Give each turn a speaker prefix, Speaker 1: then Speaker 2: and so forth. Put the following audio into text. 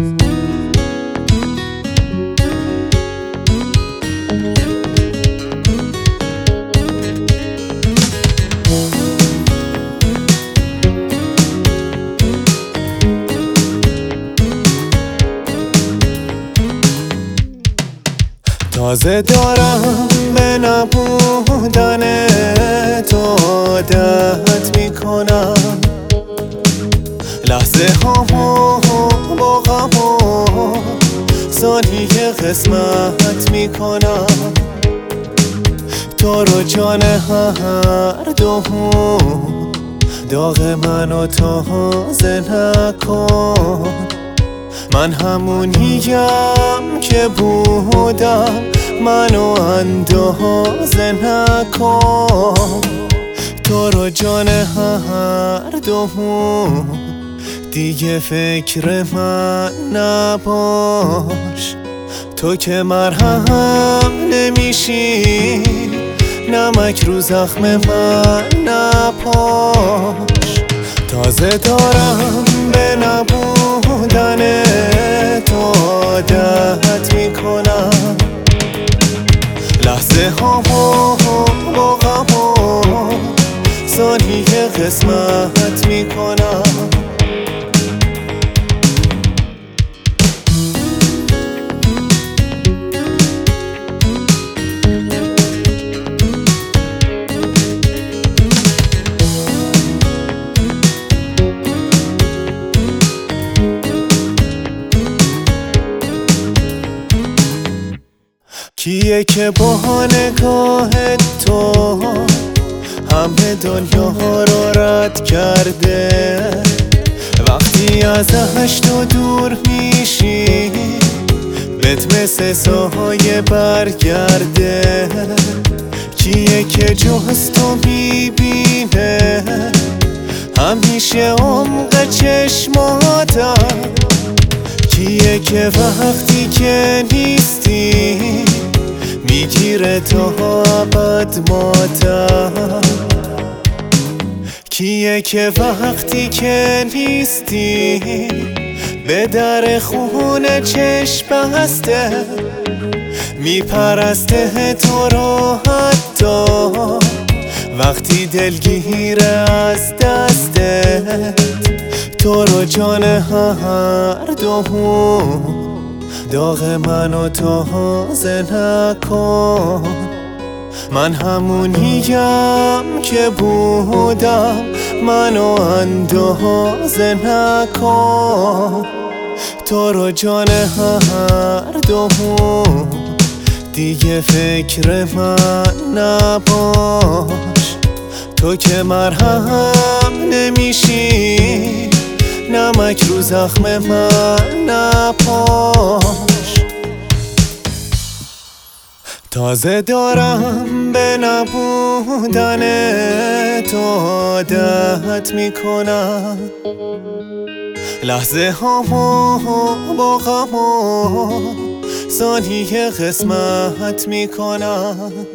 Speaker 1: تازه دارم به نبودن تو عادت میکنم، لحظه هامو با غم و ثانیه قسمت میکنم. تو رو جان هر دومون داغ منو تازه نکن، من همونیم که بودم، منو اندازه نکن. تو رو جان هر دومون دیگه فکر من نباش، تو که مرهم نمیشی، نمک رو زخم من نپاش. تازه دارم به نبودن تو عادت میکنم، لحظه هامو با غم و ثانیه قسمت میکنم. کیه که با نگاه تو همه دنیا رو رد کرده، وقتی ازش تو دور میشی بهت مثل سایه برگرده. کیه که جز تو میبینه همیشه عمق چشماتم، کیه که وقتی که نیستی میگیره تا ابد ماتم، کیه که وقتی که نیستی به در خونه چشم بسته میپرسته تو رو، حتی وقتی دلگیره از دستت. تو رو جان هر دومون داغ منو تازه نکن، من همونیم که بودم، منو اندازه نکن. تو رو جان هر دومون دیگه فکر من نباش، تو که مرهم نمیشی، نمک رو زخم من نپاش. تازه دارم به نبودن تو عادت میکنم، لحظه هامو با غم و ثانیه قسمت میکنم.